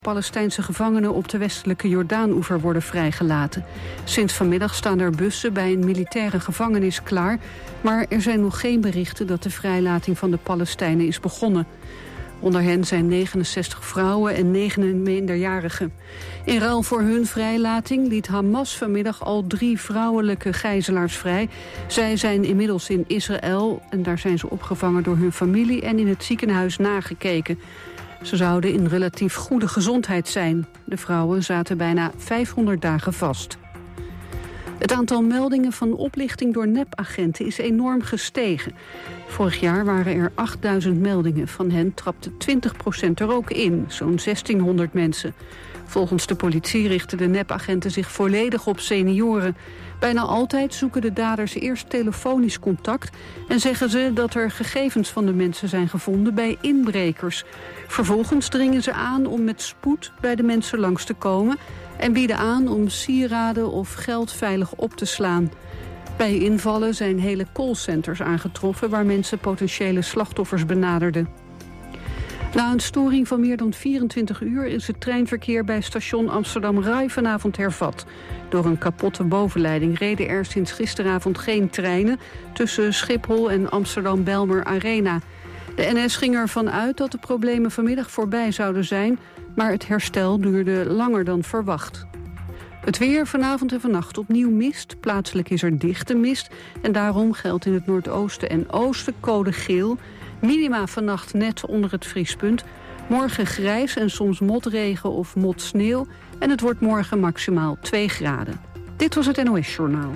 Palestijnse gevangenen op de westelijke Jordaan-oever worden vrijgelaten. Sinds vanmiddag staan er bussen bij een militaire gevangenis klaar, maar er zijn nog geen berichten dat de vrijlating van de Palestijnen is begonnen. Onder hen zijn 69 vrouwen en 9 minderjarigen. In ruil voor hun vrijlating liet Hamas vanmiddag al 3 vrouwelijke gijzelaars vrij. Zij zijn inmiddels in Israël en daar zijn ze opgevangen door hun familie en in het ziekenhuis nagekeken. Ze zouden in relatief goede gezondheid zijn. De vrouwen zaten bijna 500 dagen vast. Het aantal meldingen van oplichting door nepagenten is enorm gestegen. Vorig jaar waren er 8000 meldingen. Van hen trapte 20% er ook in, zo'n 1600 mensen. Volgens de politie richten de nepagenten zich volledig op senioren. Bijna altijd zoeken de daders eerst telefonisch contact en zeggen ze dat er gegevens van de mensen zijn gevonden bij inbrekers. Vervolgens dringen ze aan om met spoed bij de mensen langs te komen en bieden aan om sieraden of geld veilig op te slaan. Bij invallen zijn hele callcenters aangetroffen waar mensen potentiële slachtoffers benaderden. Na een storing van meer dan 24 uur is het treinverkeer bij station Amsterdam-Rai vanavond hervat. Door een kapotte bovenleiding reden er sinds gisteravond geen treinen tussen Schiphol en Amsterdam-Belmer Arena. De NS ging ervan uit dat de problemen vanmiddag voorbij zouden zijn, maar het herstel duurde langer dan verwacht. Het weer vanavond en vannacht opnieuw mist. Plaatselijk is er dichte mist en daarom geldt in het noordoosten en oosten code geel. Minima vannacht net onder het vriespunt. Morgen grijs en soms motregen of motsneeuw. En het wordt morgen maximaal 2 graden. Dit was het NOS Journaal.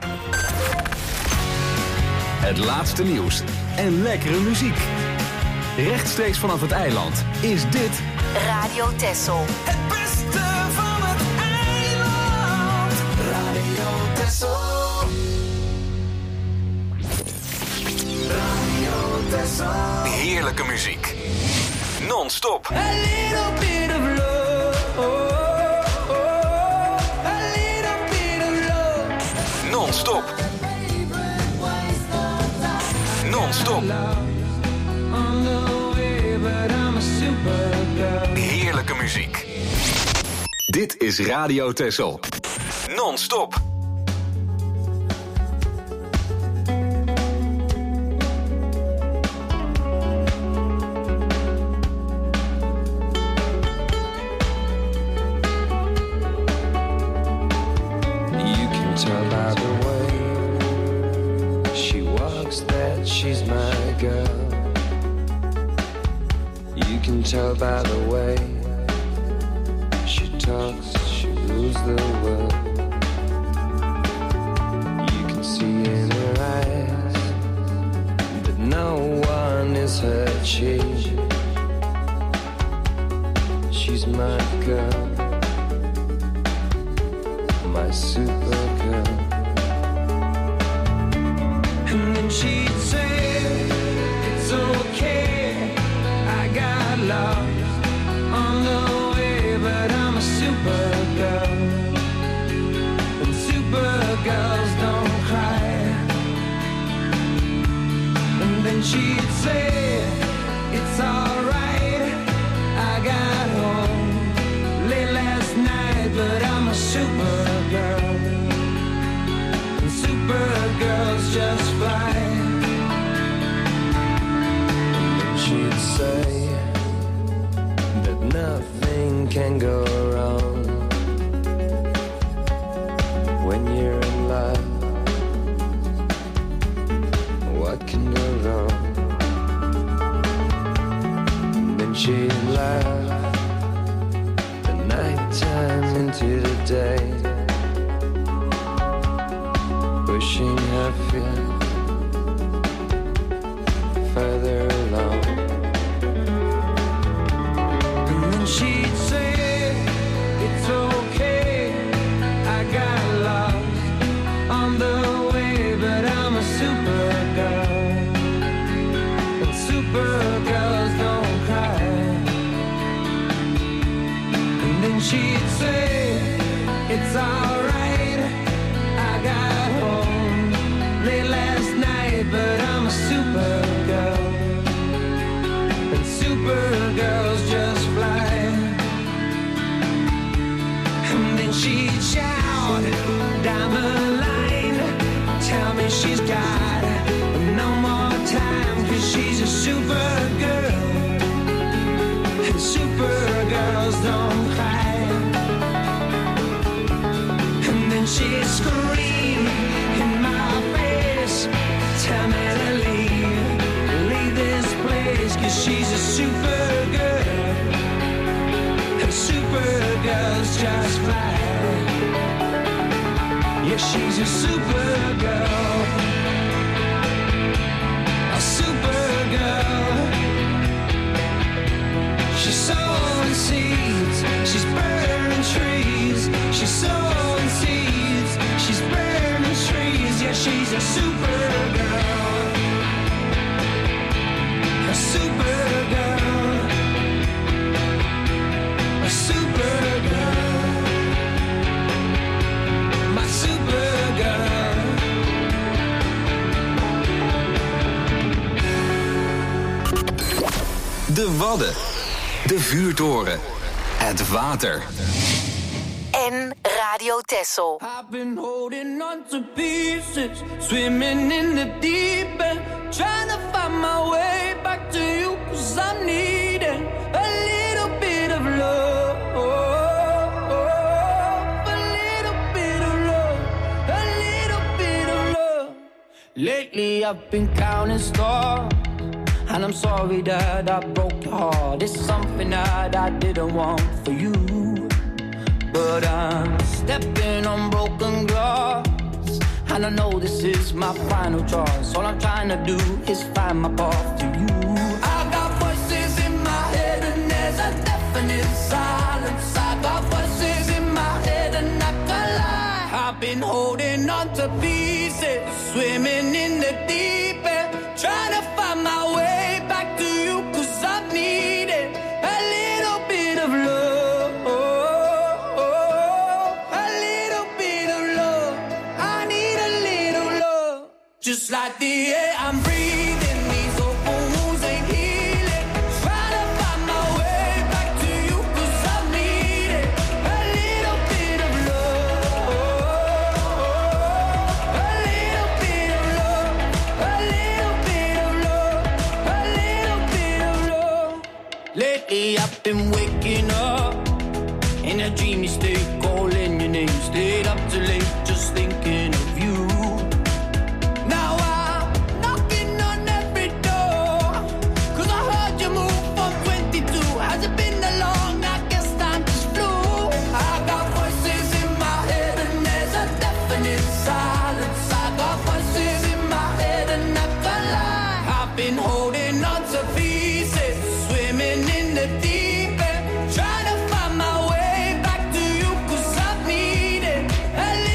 Het laatste nieuws en lekkere muziek. Rechtstreeks vanaf het eiland is dit Radio Texel. Het beste van het eiland. Radio Texel. Radio Texel. heerlijke muziek. Non-stop. A little bit of love. A little bit of love. Non-stop. Non-stop. Heerlijke muziek. Dit is Radio Texel. Non-stop. Tell by the way she walks that she's my girl. You can tell by the way she talks, she rules the world. You can see in her eyes that no one is her chief. She's my girl, my supergirl. And then she'd say, it's okay, I got lost on the way, but I'm a supergirl. And supergirls don't cry. And then she'd say, it's alright, I got home late last night, but I'm a supergirl. And supergirls just fly. And then she'd say that nothing can go wrong when you're in love. What can go wrong? And then she'd laugh the nighttime into the day, pushing her feet further along. And then she'd say, it's okay, I got lost on the way, but I'm a supergirl. And supergirls don't cry. And then she'd say, it's alright, I got home late last night, but I'm a supergirl. And supergirls just fly. she'd shout down the line, tell me she's got no more time, 'cause she's a super girl, and super girls don't cry. And then she'd scream in my face, tell me to leave this place, 'cause she's a super girl, and super girls just fly. Yeah, she's a super girl, a super girl. She's sowing seeds, she's burning trees. She's sowing seeds, she's burning trees. Yeah, she's a super girl, a super girl, a super girl, my super girl. De Wadden, de vuurtoren, het water. En Radio Texel. I've been holding on to pieces, swimming in the deep end, trying to find my way back to you, 'cause I'm needing a little bit of love, a little bit of love, a little bit of love. Lately I've been counting stars, and I'm sorry that I broke your heart. It's something that I didn't want for you, but I'm stepping on broken glass, and I know this is my final choice. All I'm trying to do is find my path to you. I got voices in my head and there's a definite silence. I got voices in my head and I can't lie. I've been holding on to pieces, swimming in the deep end, trying to find my way back to you, 'cause I've needed a little bit of love, a little bit of love. I need a little love, just like the air I'm breathing. These open wounds ain't healing. Trying to find my way back to you, 'cause I've needed a little bit of love, a little bit of love, a little bit of love, a little bit of love. Lately I've been waking up in a dreamy state, calling your name, stayed up too late just thinking of you. Now I'm knocking on every door, 'cause I heard you move from 22. Has it been that long? I guess time just flew. I got voices in my head and there's a definite silence. I got voices in my head and I can't lie. I've been holding on to pieces, swimming in the deep end, trying to find my way back to you, 'cause I've needed a little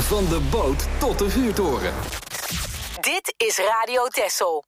Van de boot tot de vuurtoren. Dit is Radio Texel.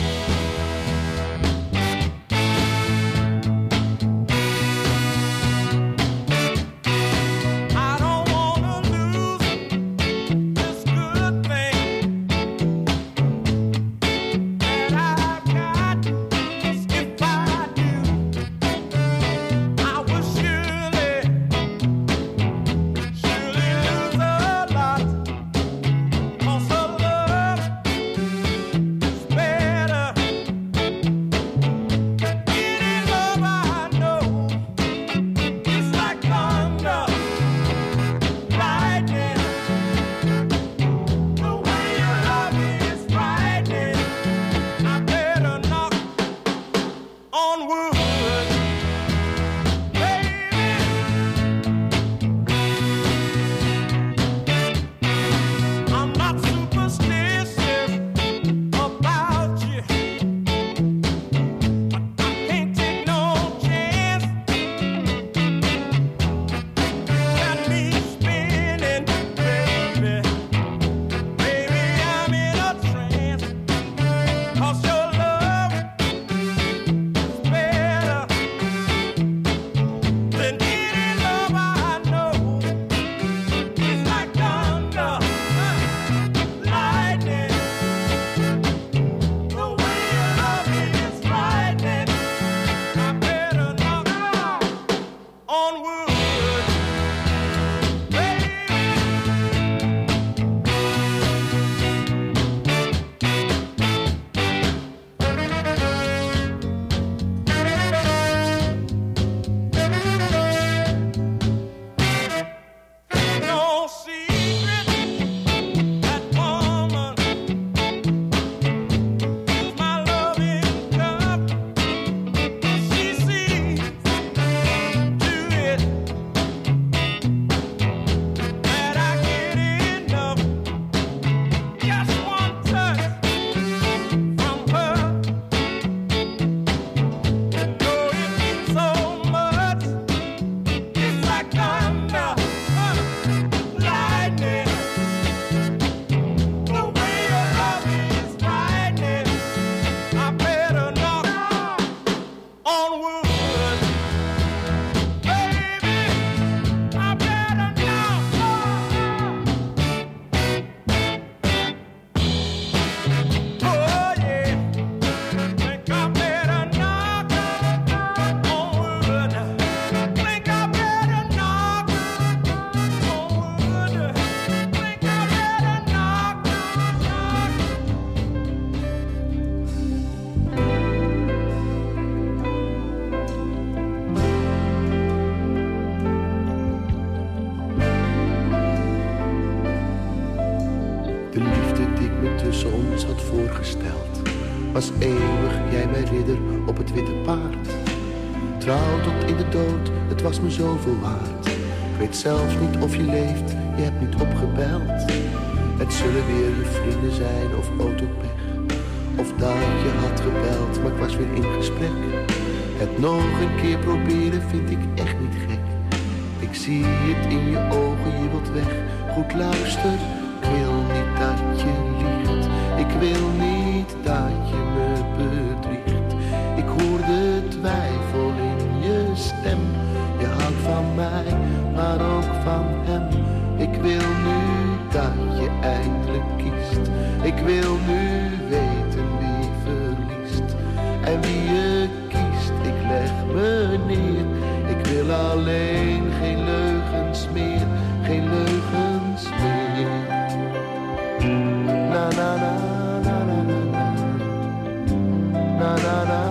Was eeuwig, jij mijn ridder op het witte paard. Trouw tot in de dood, het was me zoveel waard. Ik weet zelfs niet of je leeft, je hebt niet opgebeld. Het zullen weer je vrienden zijn of autopech. Of dat je had gebeld, maar ik was weer in gesprek. Het nog een keer proberen vind ik echt niet gek. Ik zie het in je ogen, je wilt weg. Goed luister, ik wil niet dat je liegt. Ik wil niet dat je me bedriegt. Ik hoor de twijfel in je stem. Je houdt van mij, maar ook van hem. Ik wil nu dat je eindelijk kiest. Ik wil nu weten wie verliest. En wie je kiest, ik leg me neer. Ik wil alleen geen leugens meer. Geen leugens meer. Na na na na na na na na na.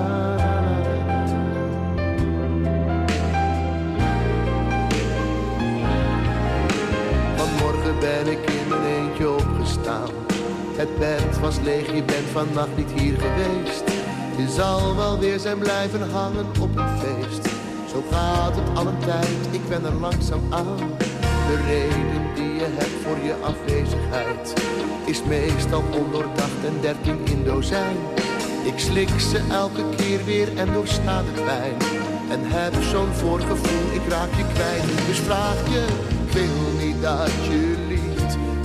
Vanmorgen ben ik in mijn eentje opgestaan. Het bed was leeg, je bent vannacht niet hier geweest. Je zal wel weer zijn blijven hangen op een feest. Zo gaat het al een tijd, ik ben er langzaam aan. De reden die je hebt voor je afwezigheid is meestal ondoordacht en 13 in dozijn. Ik slik ze elke keer weer en doorsta de pijn. En heb zo'n voorgevoel, ik raak je kwijt. Dus vraag je, ik wil niet dat je liegt.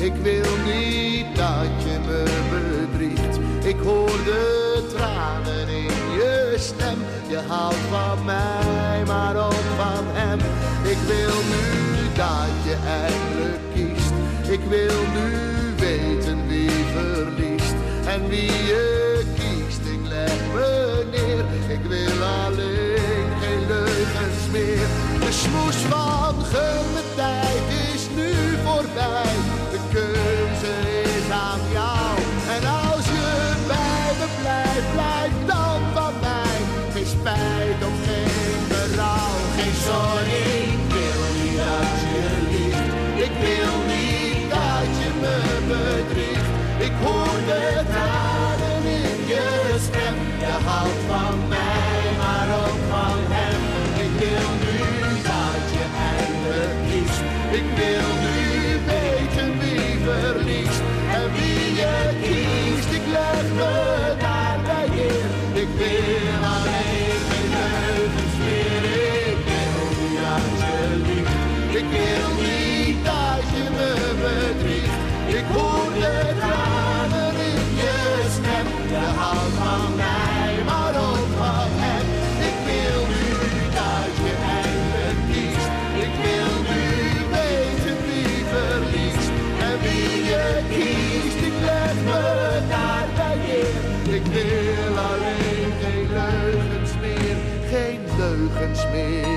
Ik wil niet dat je me bedriegt. Ik hoor de tranen in je stem. Je houdt van mij, maar ook van hem. Ik wil nu dat je eindelijk kiest. Ik wil nu weten wie verliest. En wie je kiest, ik leg me neer. Ik wil alleen geen leugens meer. De smoes van gun me tijd is nu voorbij. De keuze is aan jou. En als je bij me blijft, blijf dan van mij. Geen spijt of geen berouw. Geen sorry, ik wil niet dat je liegt. Ik wil niet dat je me bedriegt. Ik hoor de tranen in je stem. Je houdt van mij, maar ook van hem. Ik wil nu dat je eindelijk kiest. Ik wil nu weten wie verliest. En wie je kiest, ik leg me daarbij neer. Ik wil alleen geen leugens meer. Ik wil niet dat je liegt. Ik wil niet dat je me bedriegt. Ik hoor de tranen in je stem. Je houdt van mij, maar ook van hem. Ik wil nu dat je eindelijk kiest. Ik wil nu weten wie verliest. En wie je kiest, ik leg me daarbij neer. Ik wil alleen geen leugens meer. Geen leugens meer.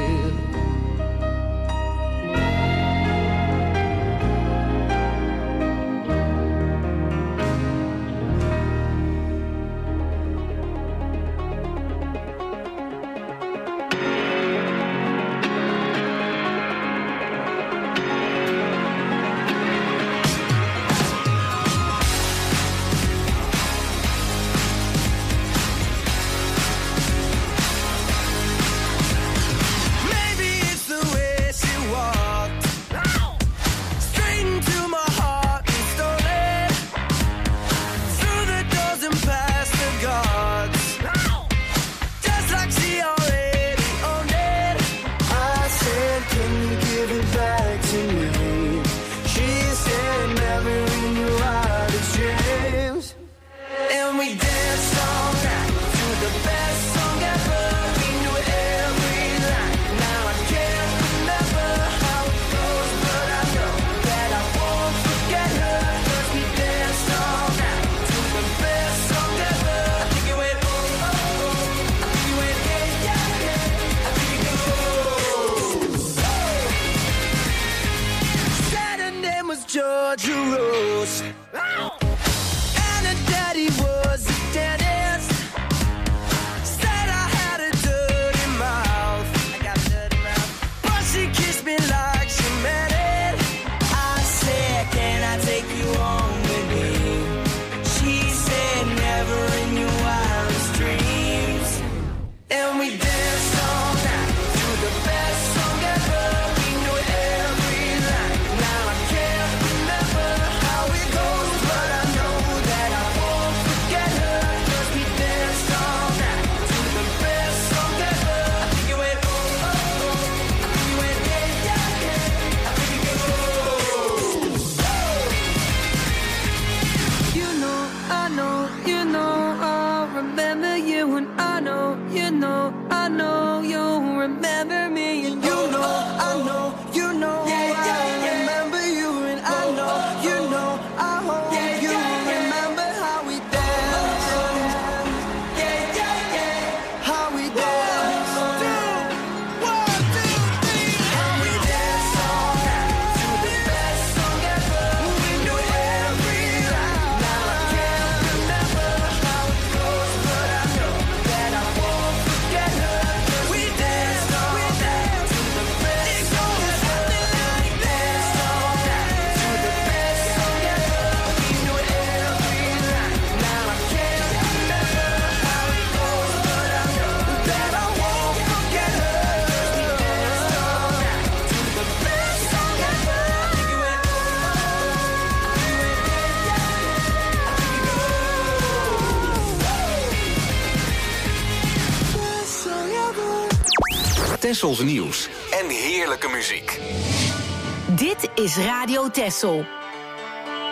Tessels nieuws en heerlijke muziek. Dit is Radio Tessel.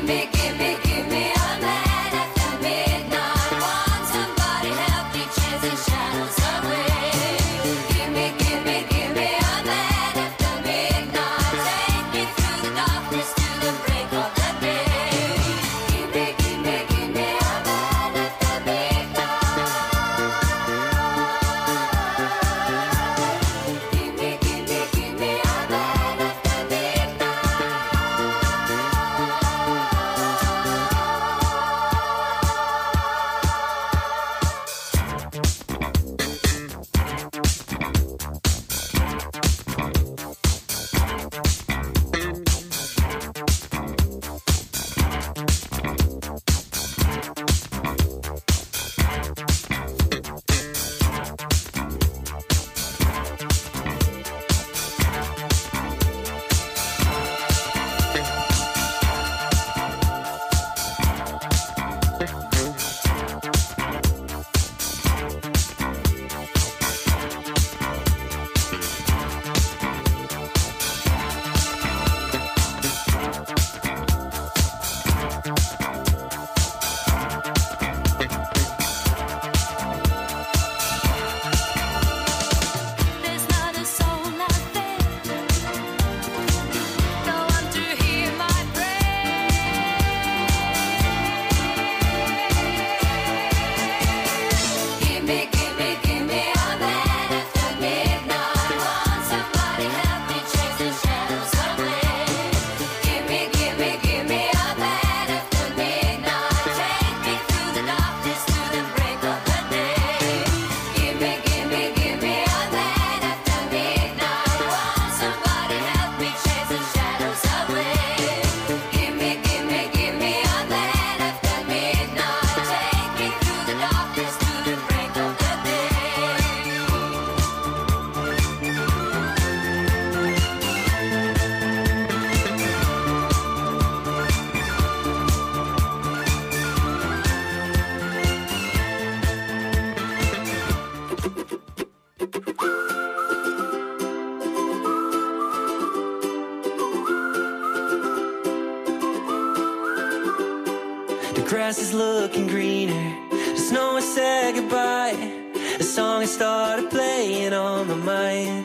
grass is looking greener. The snow has said goodbye. The song has started playing on my mind.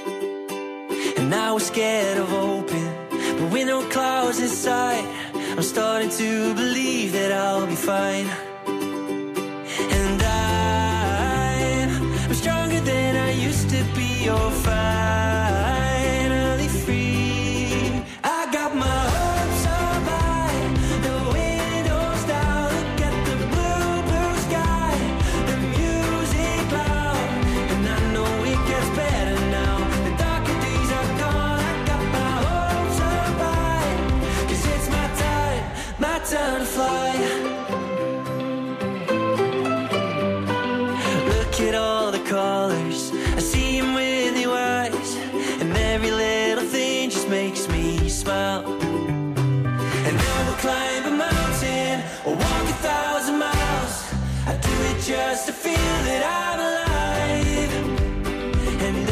And I was scared of open, but with no clouds inside, I'm starting to believe that I'll be fine. And I'm stronger than I used to be. You're finally free. I got my hopes up high, the windows down. Look at the blue, blue sky, the music loud, and I know it gets better now. The darker days are gone. I got my hopes up high, 'cause it's my time to fly. Look at all the colors, I see them with your eyes, and every little thing just makes me smile. And I will climb a mountain or walk 1,000 miles. I do it just to feel that I'm alive. And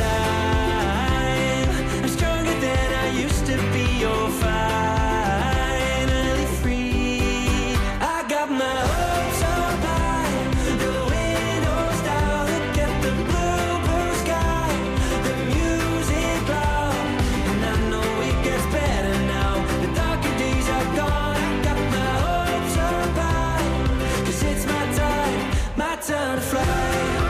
I'm stronger than I used to be. You're finally free. I got my hopes up high, the windows down. Look at the blue, blue sky, the music loud, and I know it gets better now. The darker days are gone. I got my hopes up high, 'cause it's my time to fly.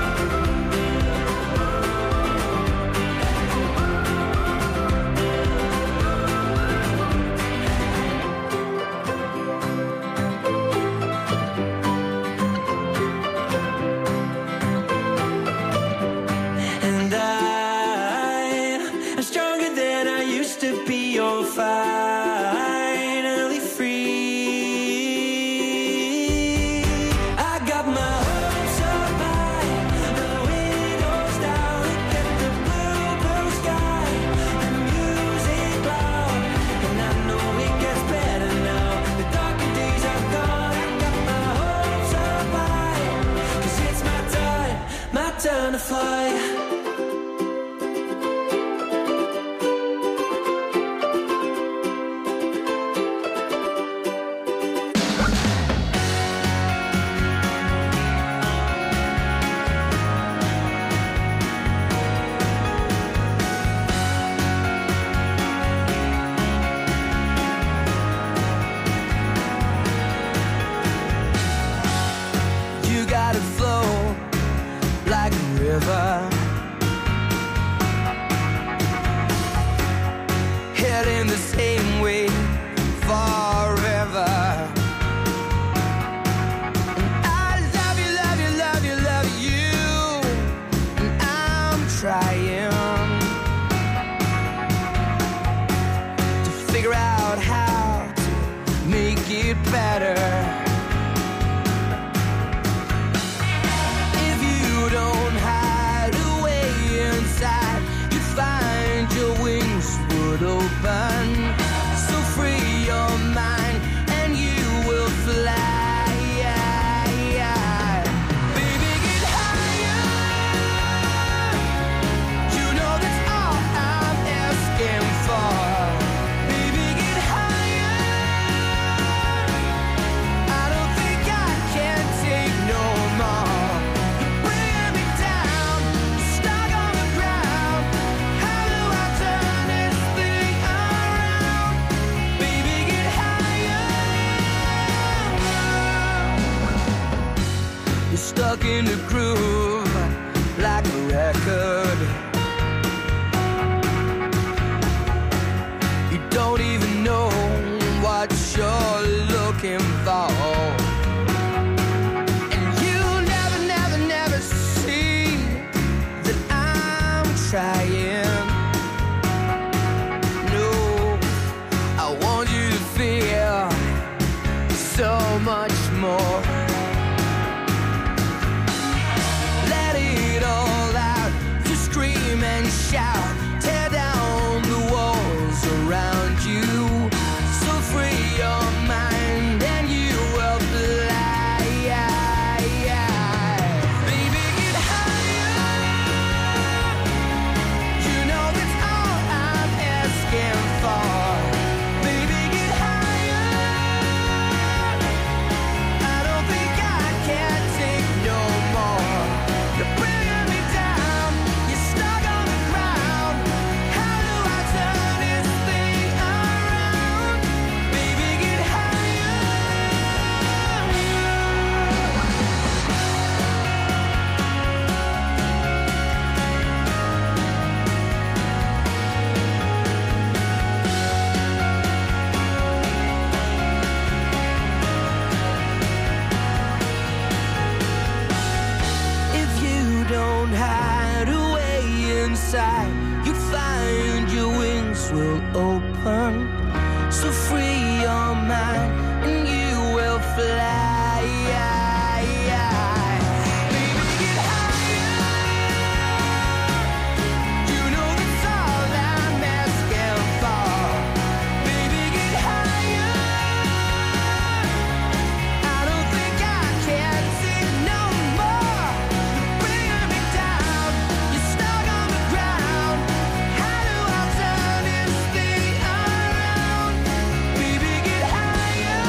And I'm stronger than I used to be. You're finally free. I got my hopes up high, the windows down. Look at the blue, blue sky, the music loud, and I know it gets better now. The darker days are gone. I got my hopes up high, 'cause it's my time to fly. stuck in the groove like a record. You don't even know what you're looking for. And you never see that I'm trying. No, I want you to feel so much more. Let it all out, to scream and shout, tear down the walls around you. So free your mind and you will fly. Baby, get higher. You know that's all I'm asking for. Baby, get higher. I don't think I can take no more. You're bringing me down. You're stuck on the ground. How do I turn this thing around? Baby, get higher. If you don't hide away inside, you'd find your wings will open. So free your mind and you will fly. Baby, get higher. You know that's all I'm asking for. Baby, get higher. I don't think I can take no more. You're bringing me down. You're stuck on the ground. How do I turn this thing around? Baby, get higher.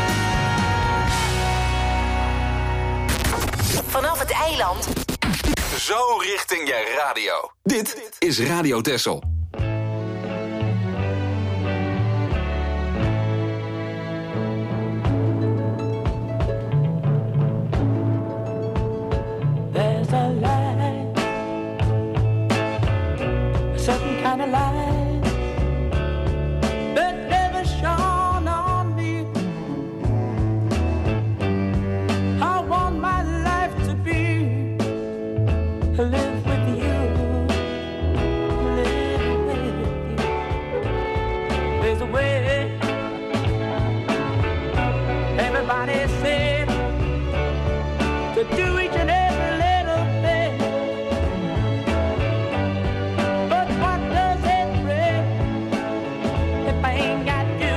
Vanaf het eiland. Zo richting je radio. Dit is Radio Texel. There's a light, a certain kind of light that never shone on me. I want my life to be live with you, live with you. There's a way. Everybody said to do each and every little thing. But what does it bring if I ain't got you?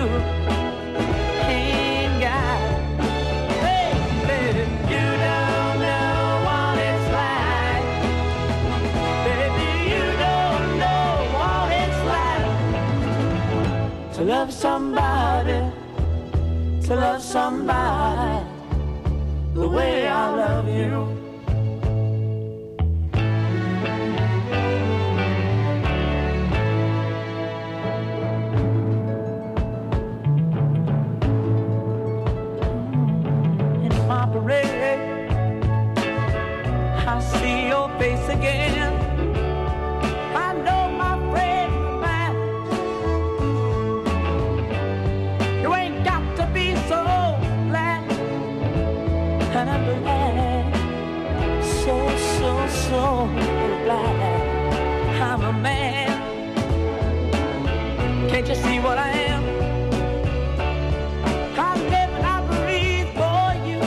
Ain't got. Baby, you don't know what it's like. Baby, you don't know what it's like to love somebody, to love somebody the way I love you. In my parade, I see your face again. I know my friend of mine. You ain't got to be so glad. And I'm glad, so glad I'm a man. Can't you see what I am? I live and I breathe for you.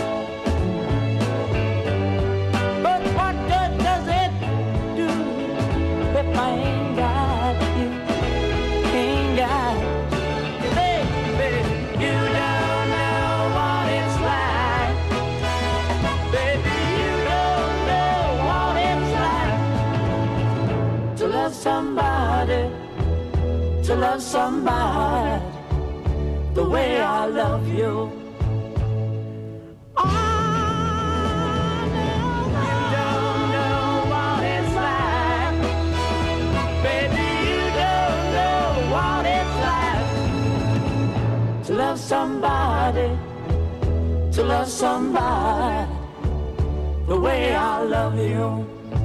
But what good does it do if I ain't got you? Ain't got you. Baby, you don't know what it's like. Baby, you don't know what it's like to love somebody, to love somebody the way I love you. Oh, no, you don't know what it's like. Baby, you don't know what it's like to love somebody, to love somebody the way I love you.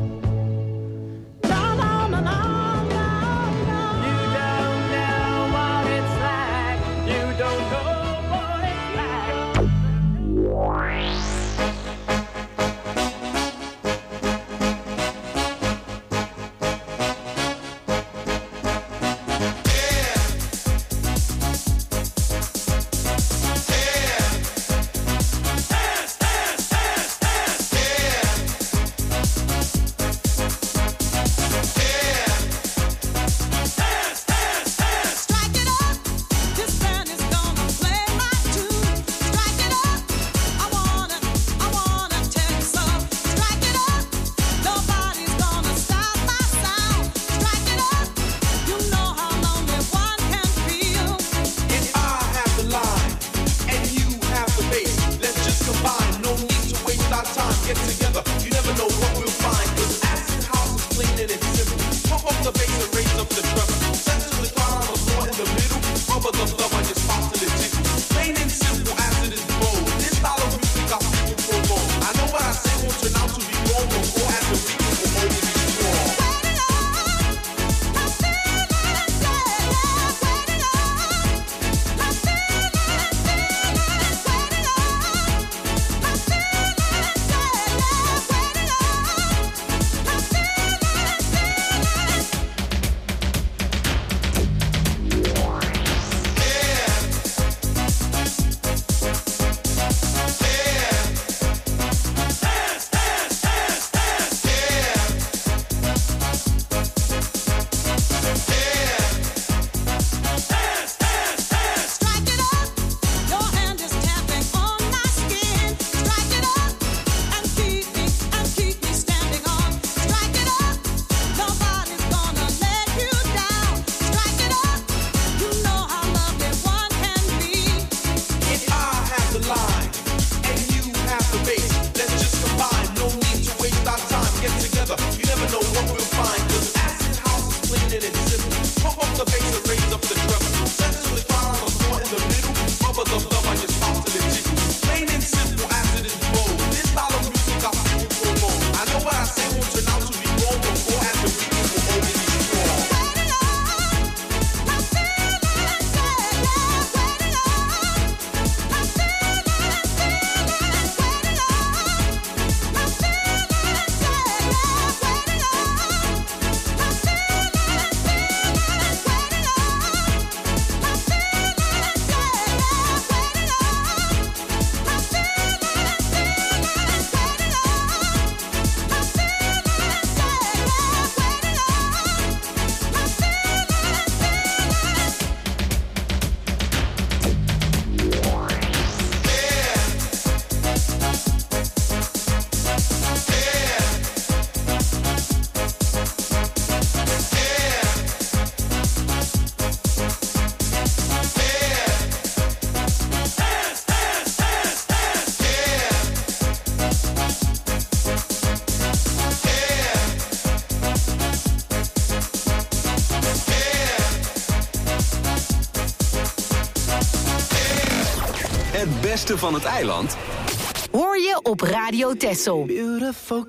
Het beste van het eiland hoor je op Radio Texel. Beautiful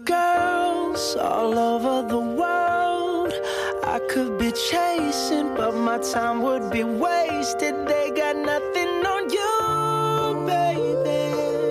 girls all over the world. I could be chasing, but my time would be wasted. They got nothing on you, baby.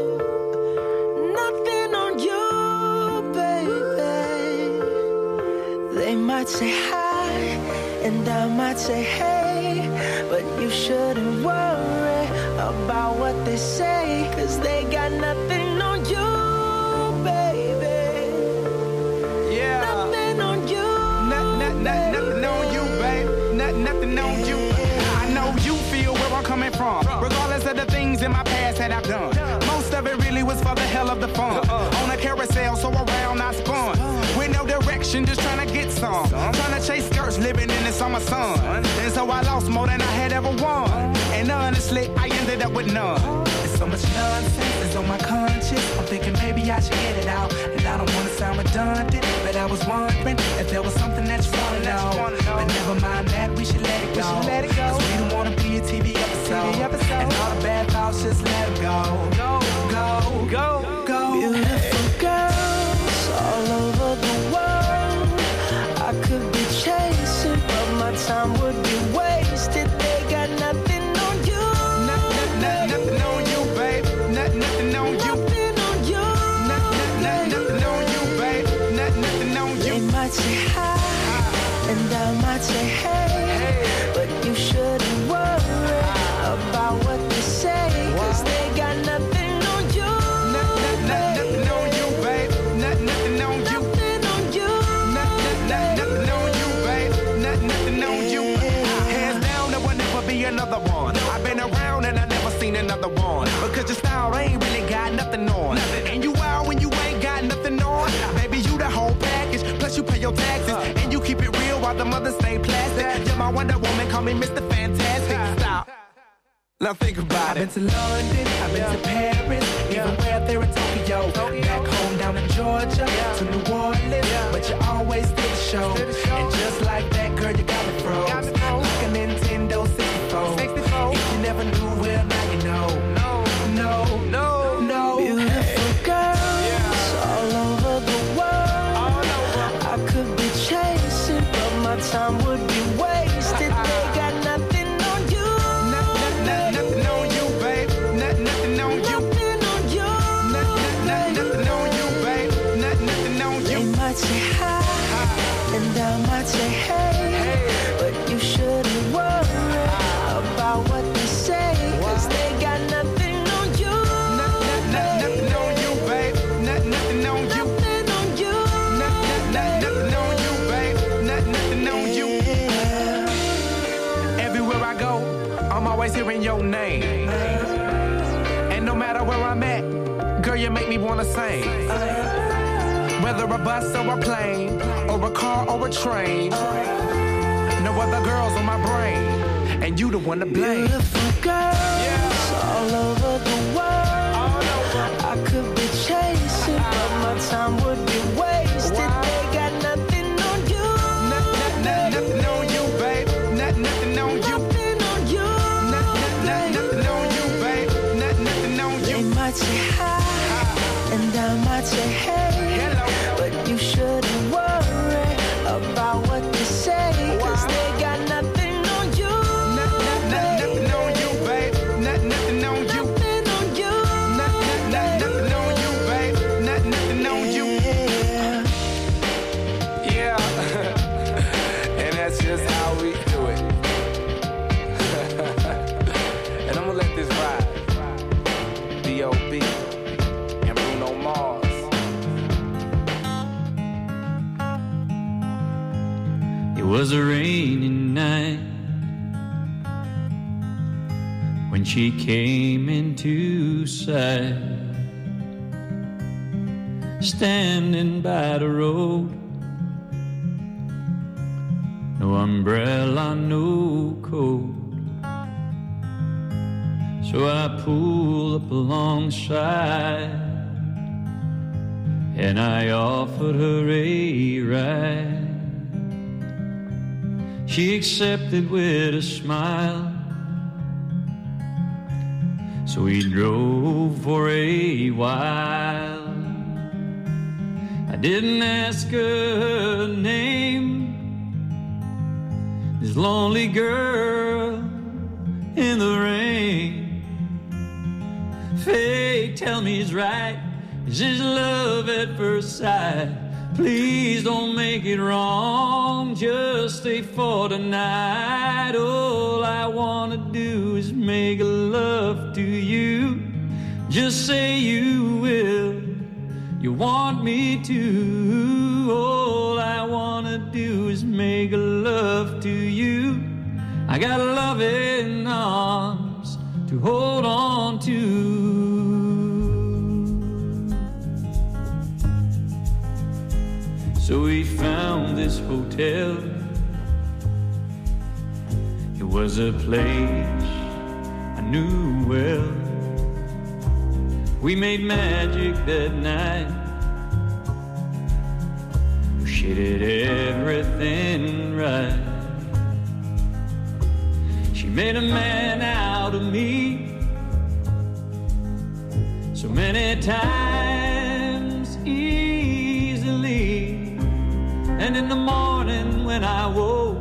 Nothing on you, baby. They might say hi, and I might say hey, but you shouldn't worry about what they say, 'cause they got nothing on you, baby. Yeah. Nothing on you. Nothing on you, babe. Nothing on you. I know you feel where I'm coming from, regardless of the things in my past that I've done. Most of it really was for the hell of the fun. On a carousel, so around I spun. With no direction, just trying to get some. Trying to chase skirts, living in the summer sun. And so I lost more than I had ever won. And honestly, I ended up with none. There's so much nonsense that's on my conscience. I'm thinking maybe I should get it out. And I don't want to sound redundant, but I was wondering if there was something that you want to know. But never mind that, we should let it go. 'Cause we don't want to be a TV episode. And all the bad thoughts, just let them go. Go. Beautiful girl Mr. Fantastic. Stop. Now think about it. I've been to London, I've been to Paris, even where there in Tokyo. Back home down in Georgia, to New Orleans, but you always did the show. And just like that, girl, you got me froze. Like a Nintendo 64. If you never knew, well, now you know. No. Beautiful girls all over the world. I could be chasing, but my time would be wasted. They got nothing on you. Nothing on you, babe. Nothing on you. Nothing on you, babe. Nothing on you. They might say hi, and I might say hey, but you shouldn't worry about what they say, 'cause they got nothing on you. Nothing on you, babe. Nothing on you. Nothing on you. Nothing on you, babe. Nothing on you. Everywhere I go, I'm always hearing your name. And no matter where I'm at, girl, you make me wanna sing. Whether a bus or a plane, or a car or a train, no other girls on my brain, and you the one to blame. Beautiful girls all over the world. I could be chasing, but my time would be wasted. They got nothing on you. Nothing on you, babe. Nothing on you. Nothing on you. Nothing on you, babe. Nothing on you. They might say hi, and I might say hey, but you shouldn't worry about what they say, 'cause they got nothing on you. Nothing on you, babe. Nothing on you. Nothing on you. Nothing on you, babe. Nothing on you. Yeah. And that's just how we do it. And I'm gonna let this ride. B.O.B. and Bruno Mars. It was a rainy night when she came into sight, standing by the road, no umbrella, no coat. So I pulled up alongside and I offered her a ride. She accepted with a smile, so we drove for a while. I didn't ask her name, this lonely girl in the rain. Fate, tell me it's right. Is this love at first sight? Please don't make it wrong, just stay for tonight. All I wanna do is make love to you. Just say you will, you want me to. All I wanna do is make love to you. I got loving arms to hold on to. So we found this hotel. It was a place I knew well. We made magic that night. She did everything right. She made a man out of me so many times easily. And in the morning when I woke,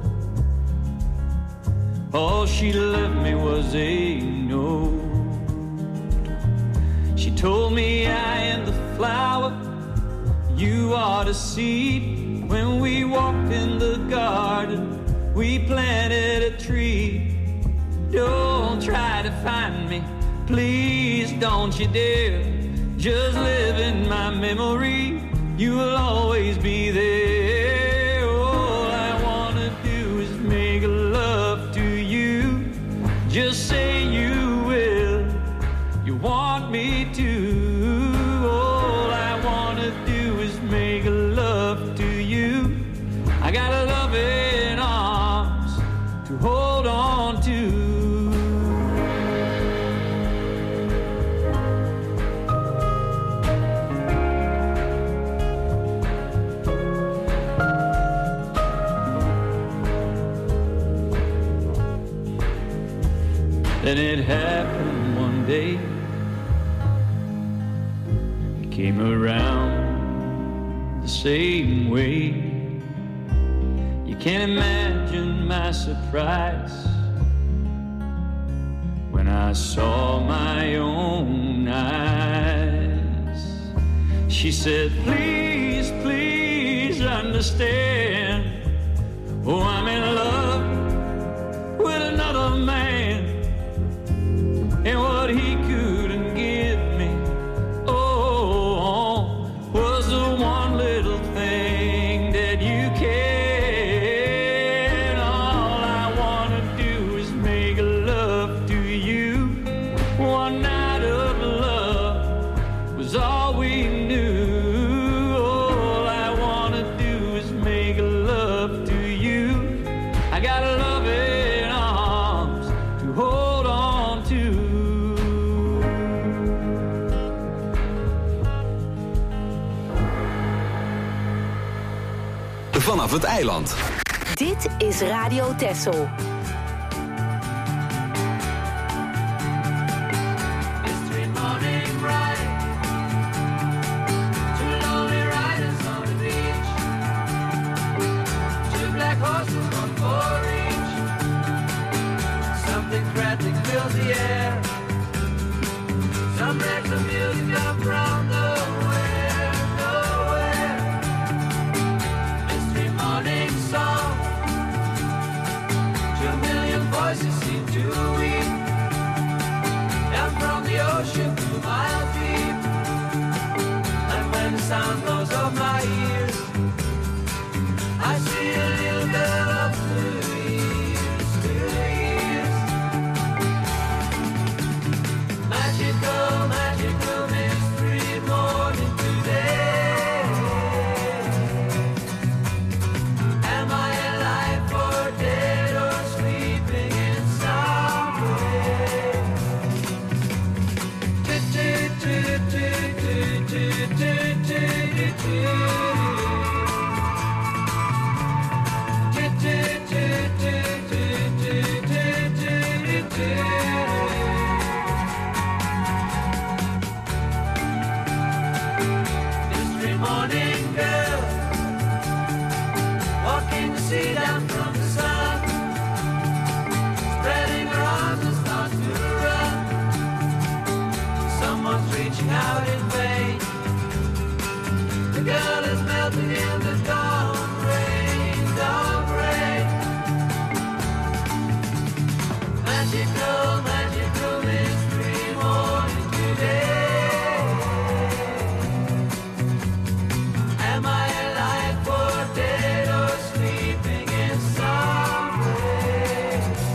all she left me was a note. She told me I am the flower, you are the seed. When we walked in the garden, we planted a tree. Don't try to find me, please don't you dare. Just live in my memory, you will always be there. All I wanna do is make love to you. Just say you will, you want me to. All I wanna do is make love to you. I got a loving arms to hold Then it happened one day. It came around the same way. You can't imagine my surprise when I saw my own eyes. She said, please, please understand. Oh, I'm in love with another man, and what he couldn't give me, oh, was the one little thing that you can. All I wanna do is make love to you. One night of love was all we knew. All I wanna do is make love to you. I got loving arms to hold on to. Vanaf het eiland. Dit is Radio Texel. Fills the air. Some wrecks of music come from nowhere, nowhere. Mystery morning song. 2 million voices seem to weep. Down from the ocean to miles deep. And when the sound goes off my ears, I see a little girl of blue ears, blue ears. Magical, magical mystery morning today. Am I alive or dead or sleeping in some way? Mystery morning girl, walking the sea down from the sun, spreading her arms and starts to run. Someone's reaching out in vain. The girl is melting in the dawn rain, dawn rain. Magical, magical mystery morning today. Am I alive or dead or sleeping in some way?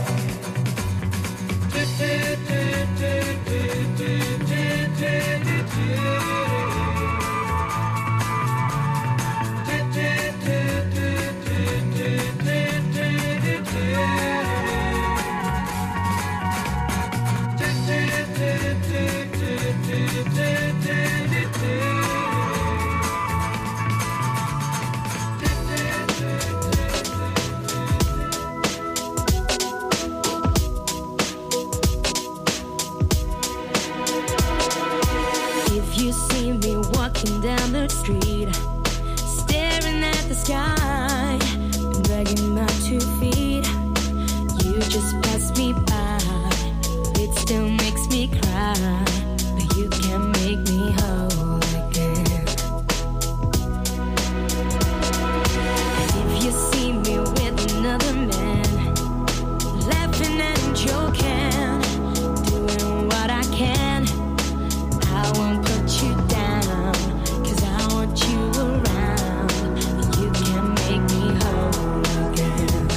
If you see me walking down the street, staring at the sky, dragging my 2 feet, you just pass me by. It still makes me cry, but you can make me whole again. And if you see me with another man, laughing and joking, doing what I can, I won't put you down, 'cause I want you around. You can make me whole again.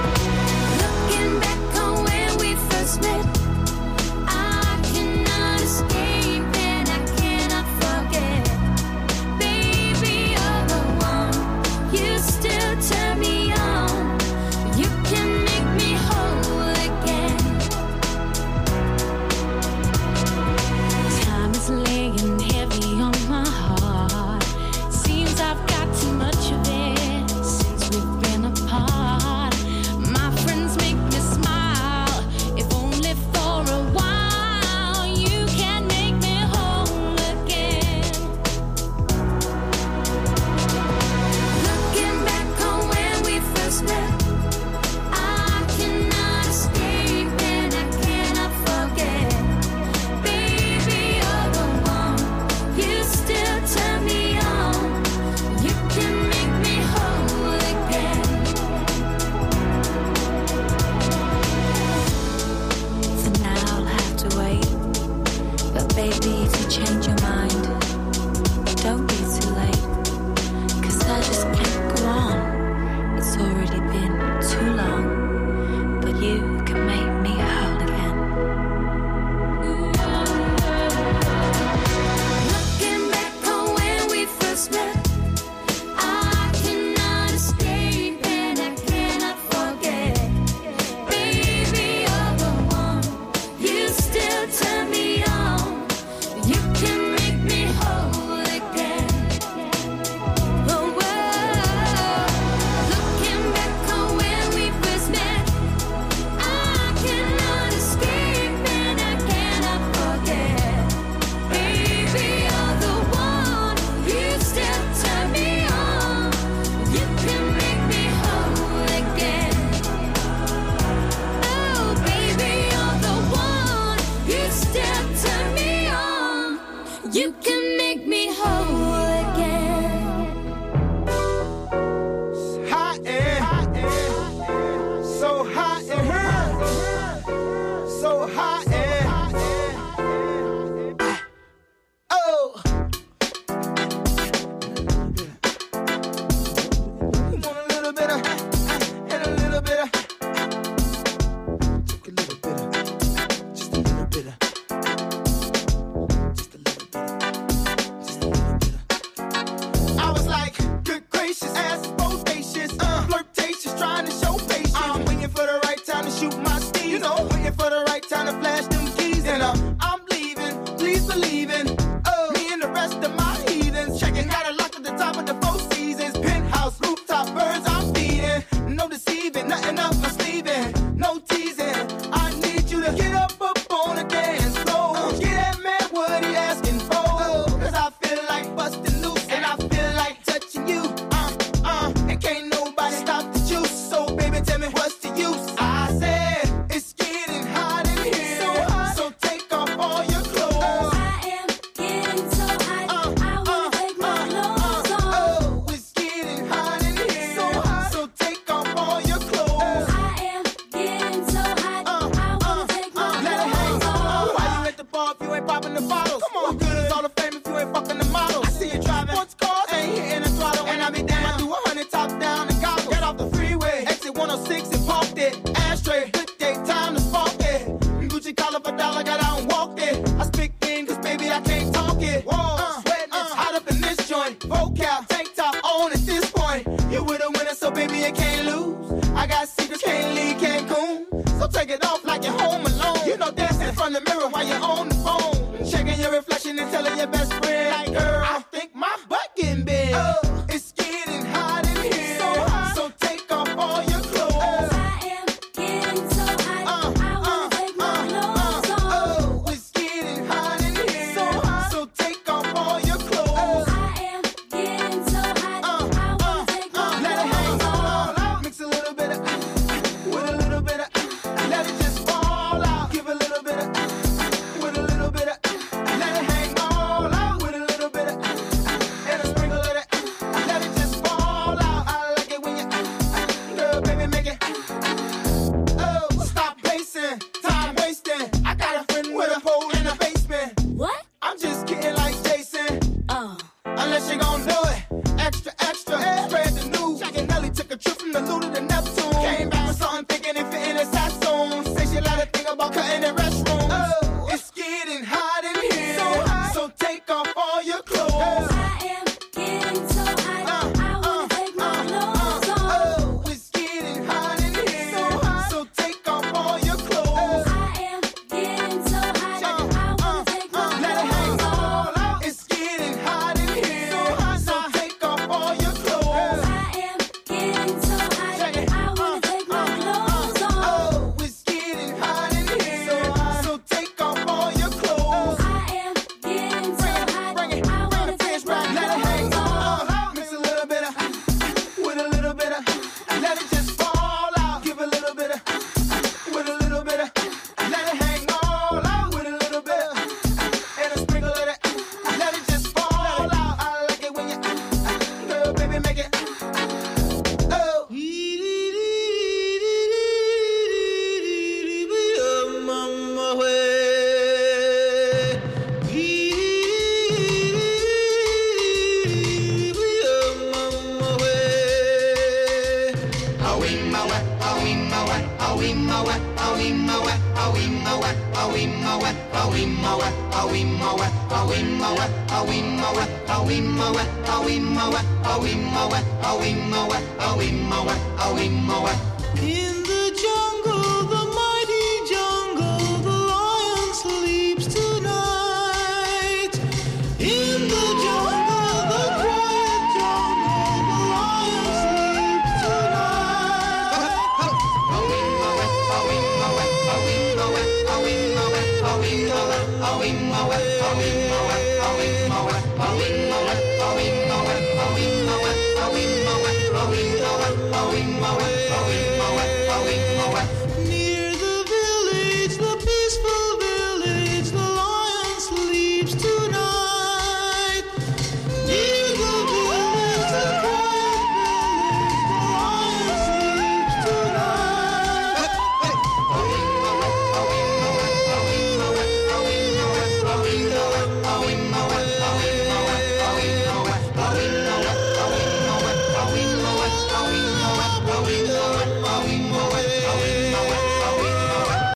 Looking back on when we first met, I can move my steez. You know, waiting for the right time to flash them keys. And I'm leaving, please believe in. Me and the rest of my heathens. Checking out a lock at the top of the Four Seasons. Penthouse, rooftop, birds I'm feeding. No deceiving, nothing up my sleeving. No teasing, I need you to get up on the dance floor. Get that man what he asking for. Cause I feel like busting loose and I feel like touching you. And can't nobody stop the juice. So baby, tell me what's the use? I said, it's getting hot in here. So hot, so take off all your clothes. I am getting so hot, I wanna take my clothes off. Oh, it's getting hot in here. So hot, so take off all your clothes. I am getting so hot, I wanna take my Let it hang. clothes off. Why you at the bar if you ain't popping the bottles? Come on. What good is all the fame if you ain't fucking the models? I see you driving sports cars, ain't hitting the throttle. And I be damn, I do 100 top down and gobble. Get off the freeway, exit 106 and parked it. Ashtray, good day, time to spark it. Gucci collar for dollar, got out and walked it. I speak in, cause baby I can't talk it. Whoa, sweating, it's hot up in this joint. Vocab, tank top on at this point. You with a winner, so baby you can't lose. I got secrets, can't leave Cancun. So take it off like you're home alone. You know dancing in front of the mirror while you're on the phone. Checking your reflection and telling your best friend, like, girl, I think my butt getting big. It's getting hot in here. So hot, so take off all your clothes. I am getting so hot, I wanna take my clothes off. Oh, it's getting hot in here. So hot, so take off all your clothes. I am getting so hot, I wanna take my Let it hang clothes off. all out. Mix a little bit of with a little bit of let it just fall out. Give a little bit of with a little bit of let it hang all out. With a little bit of and a sprinkle of that. Let it just fall out. I like it when you girl, baby, make it. Oh, stop pacing, time wasting. I got a friend with a pole in the basement. What? I'm just kidding like Jason. Oh. Unless you gon' do it. Extra, extra, spread the news. Jack and Nelly took a trip from the Luda to Neptune. Came back with something thinking it fit in a Sassoon. Say she let her think about cutting the restroom. Oh, it's getting hot in here. So hot, so take off all your clothes. I am getting so hot, I wanna take my clothes off. Oh, it's getting hot in here. So hot, so take off all your clothes. I am getting so hot, I wanna take my Let it hang clothes off. all out. It's getting hot in here. So hot, so take off all your clothes. I am getting so hot, I wanna take my clothes off. Oh, it's getting hot in here. So hot, so take off all your clothes. I am getting so hot, Bring it, I wanna fish take my back, let it hang clothes off. all out. Mix a little bit of with a little bit of let it just fall out. Give a little bit of with a little bit of let it hang all out. With a little bit of and a sprinkle of that. Let it just fall out. I like it when you girl, baby, make it. Oh. In the jungle, the mighty jungle, the lion sleeps tonight. In the jungle, the quiet jungle, the lion sleeps tonight.